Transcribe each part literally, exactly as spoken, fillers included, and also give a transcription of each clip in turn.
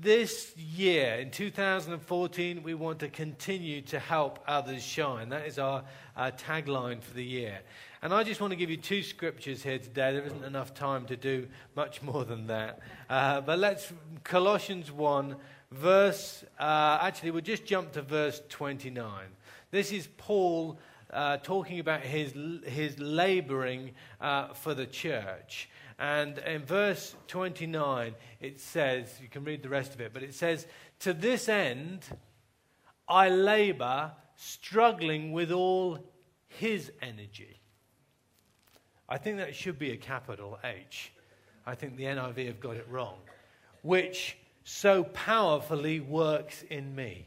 this year, in two thousand fourteen, we want to continue to help others shine. That is our, our tagline for the year. And I just want to give you two scriptures here today. There isn't enough time to do much more than that. Uh, but let's, Colossians one, verse, uh, actually we'll just jump to verse twenty-nine. This is Paul uh, talking about his, his laboring uh, for the church. And in verse twenty-nine, it says, you can read the rest of it, but it says, "To this end, I labor, struggling with all his energy." I think that should be a capital H. I think the N I V have got it wrong. "Which so powerfully works in me."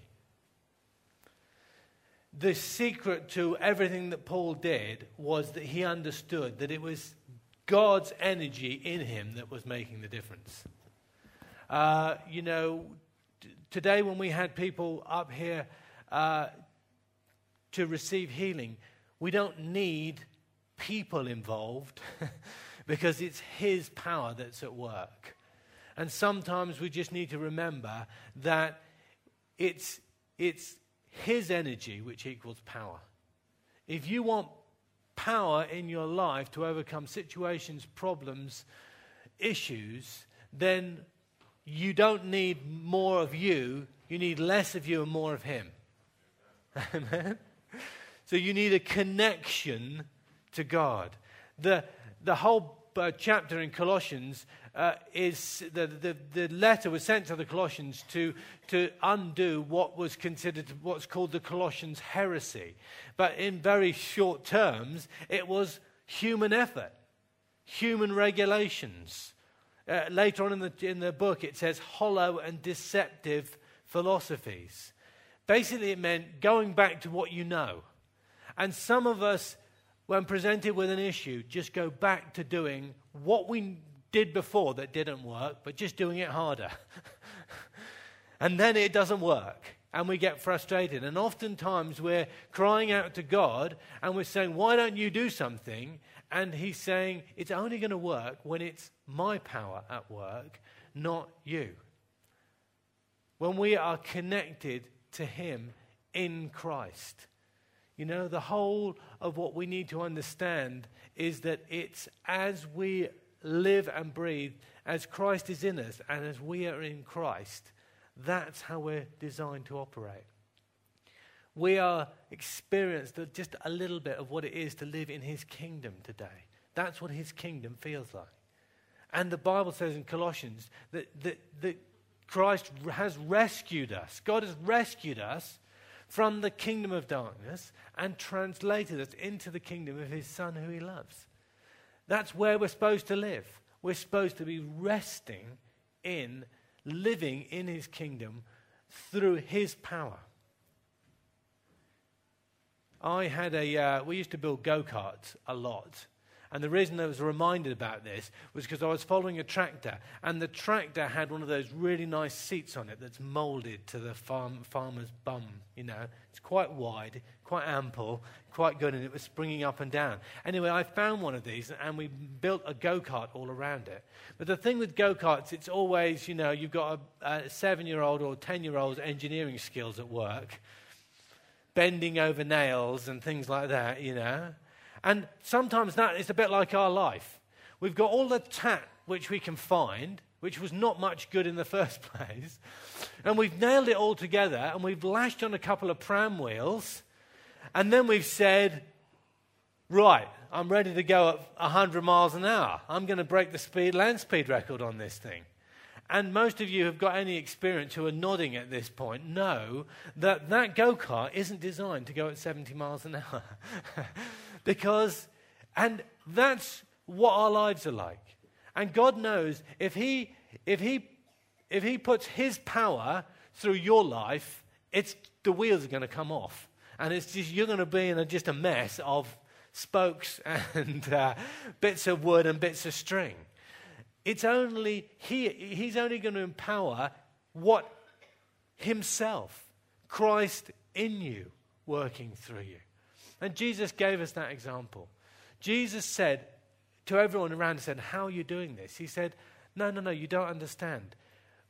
The secret to everything that Paul did was that he understood that it was God's energy in him that was making the difference. Uh, you know, t- today when we had people up here uh, to receive healing, we don't need people involved because it's his power that's at work. And sometimes we just need to remember that it's it's his energy which equals power. If you want power in your life to overcome situations, problems, issues, then you don't need more of you. You need less of you and more of him. Amen? So you need a connection to God. The, the whole uh, chapter in Colossians uh, is, the, the, the letter was sent to the Colossians to, to undo what was considered what's called the Colossians heresy. But in very short terms, it was human effort, human regulations. Uh, later on in the, in the book, it says hollow and deceptive philosophies. Basically, it meant going back to what you know. And some of us, when presented with an issue, just go back to doing what we did before that didn't work, but just doing it harder. And then it doesn't work, and we get frustrated. And oftentimes we're crying out to God, and we're saying, "Why don't you do something?" And he's saying, it's only going to work when it's my power at work, not you. When we are connected to him in Christ. You know, the whole of what we need to understand is that it's as we live and breathe, as Christ is in us and as we are in Christ, that's how we're designed to operate. We are experienced just a little bit of what it is to live in his kingdom today. That's what his kingdom feels like. And the Bible says in Colossians that, that, that Christ has rescued us. God has rescued us from the kingdom of darkness and translated us into the kingdom of his Son who he loves. That's where we're supposed to live. We're supposed to be resting in, living in his kingdom through his power. I had a, uh, we used to build go-karts a lot. And the reason I was reminded about this was because I was following a tractor, and the tractor had one of those really nice seats on it that's molded to the farm, farmer's bum, you know. It's quite wide, quite ample, quite good, and it was springing up and down. Anyway, I found one of these, and we built a go-kart all around it. But the thing with go-karts, it's always, you know, you've got a, a seven-year-old or ten-year-old's engineering skills at work, bending over nails and things like that, you know. And sometimes that is a bit like our life. We've got all the tat which we can find, which was not much good in the first place, and we've nailed it all together, and we've lashed on a couple of pram wheels, and then we've said, right, I'm ready to go at one hundred miles an hour. I'm going to break the speed land speed record on this thing. And most of you who've got any experience who are nodding at this point know that that go-kart isn't designed to go at seventy miles an hour. Because, and that's what our lives are like. And God knows if he, if he, if he puts his power through your life, it's, the wheels are going to come off. And it's just, you're going to be in a, just a mess of spokes and uh, bits of wood and bits of string. It's only, he, he's only going to empower what himself, Christ in you, working through you. And Jesus gave us that example. Jesus said to everyone around, he said, how are you doing this? He said, no, no, no, you don't understand.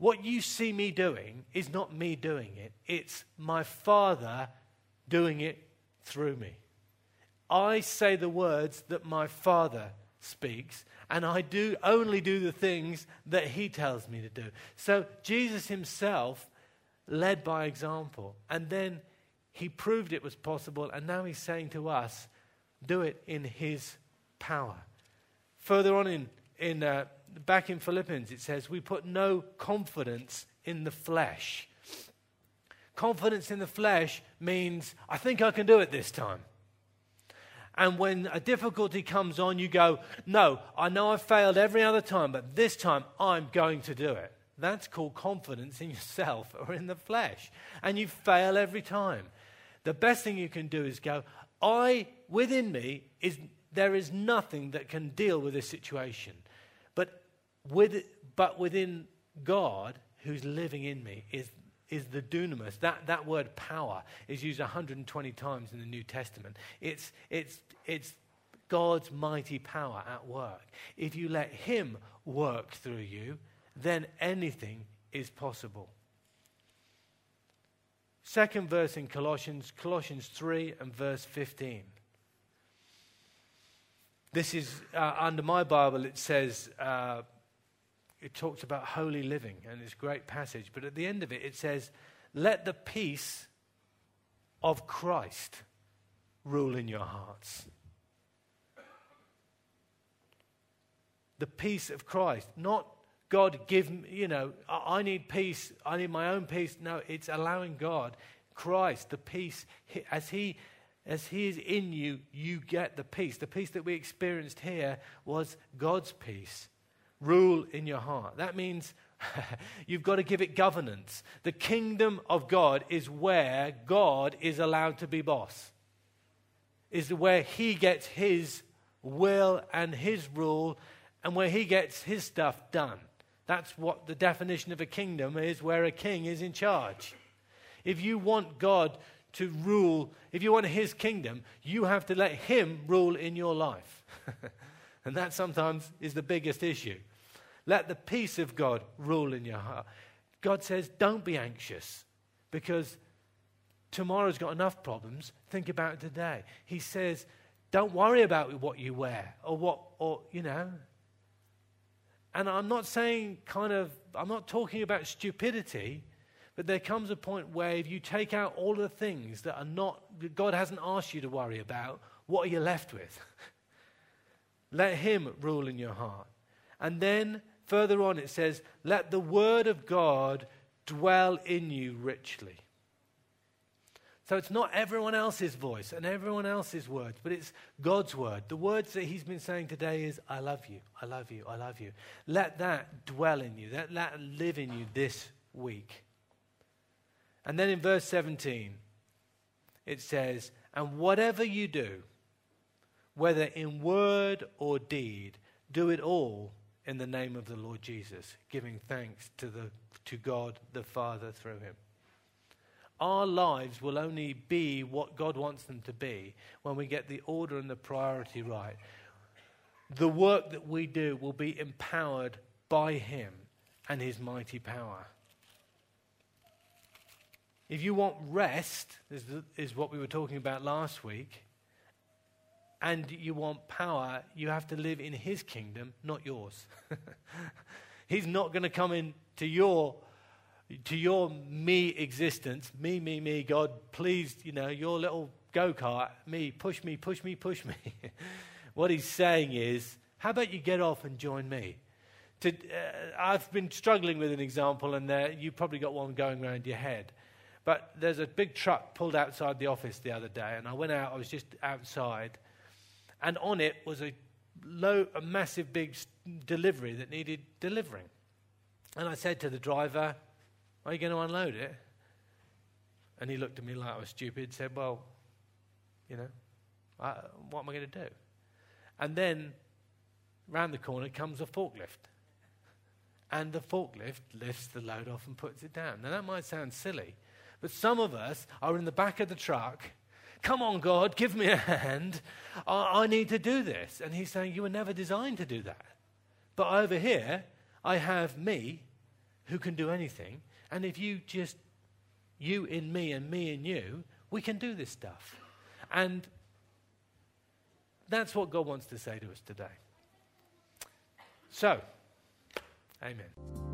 what you see me doing is not me doing it. It's my Father doing it through me. I say the words that my Father speaks, and I do only do the things that he tells me to do. So Jesus himself led by example, and then he proved it was possible, and now he's saying to us, do it in his power. Further on in, in uh, back in Philippians, it says, we put no confidence in the flesh. Confidence in the flesh means, I think I can do it this time. And when a difficulty comes on, you go, no, I know I've failed every other time, but this time I'm going to do it. That's called confidence in yourself or in the flesh. And you fail every time. The best thing you can do is go, I, within me, is there is nothing that can deal with this situation. But with but within God, who's living in me, is is the dunamis. That, that word power is used one hundred twenty times in the New Testament. It's, it's, it's God's mighty power at work. If you let him work through you, then anything is possible. Second verse in Colossians, Colossians three and verse fifteen. This is, uh, under my Bible, it says, uh, it talks about holy living, and it's a great passage. But at the end of it, it says, let the peace of Christ rule in your hearts. The peace of Christ, not God give me, you know, I, I need peace, I need my own peace. No, it's allowing God, Christ, the peace, as he As he is in you, you get the peace. The peace that we experienced here was God's peace. Rule in your heart. That means you've got to give it governance. The kingdom of God is where God is allowed to be boss. Is where he gets his will and his rule, and where he gets his stuff done. That's what the definition of a kingdom is, where a king is in charge. If you want God to rule, if you want his kingdom, you have to let him rule in your life. And that sometimes is the biggest issue. Let the peace of God rule in your heart. God says, don't be anxious, because tomorrow's got enough problems. Think about it today. He says, don't worry about what you wear or what, or, you know. And I'm not saying kind of, I'm not talking about stupidity. But there comes a point where if you take out all the things that are not, that God hasn't asked you to worry about, what are you left with? Let him rule in your heart. And then further on it says, let the word of God dwell in you richly. So it's not everyone else's voice and everyone else's words, but it's God's word. The words that he's been saying today is, I love you, I love you, I love you. Let that dwell in you. Let that live in you this week. And then in verse seventeen, it says, and whatever you do, whether in word or deed, do it all in the name of the Lord Jesus, giving thanks to the to God the Father through him. Our lives will only be what God wants them to be when we get the order and the priority right. The work that we do will be empowered by him and his mighty power. If you want rest, is, is what we were talking about last week, and you want power, you have to live in his kingdom, not yours. He's not going to come into your to your me existence, me, me, me, God, please, you know, your little go-kart, me, push me, push me, push me. What he's saying is, how about you get off and join me? To, uh, I've been struggling with an example, and there, you probably got one going around your head. But there's a big truck pulled outside the office the other day, and I went out, I was just outside, and on it was a, low, a massive big delivery that needed delivering. And I said to the driver, are you going to unload it? And he looked at me like I was stupid, said, well, you know, I, what am I going to do? And then, round the corner comes a forklift. And the forklift lifts the load off and puts it down. Now, that might sound silly, but some of us are in the back of the truck. Come on, God, give me a hand. I, I need to do this. And he's saying, you were never designed to do that. But over here, I have me, who can do anything. And if you just, you in me and me in you, we can do this stuff. And that's what God wants to say to us today. So, amen.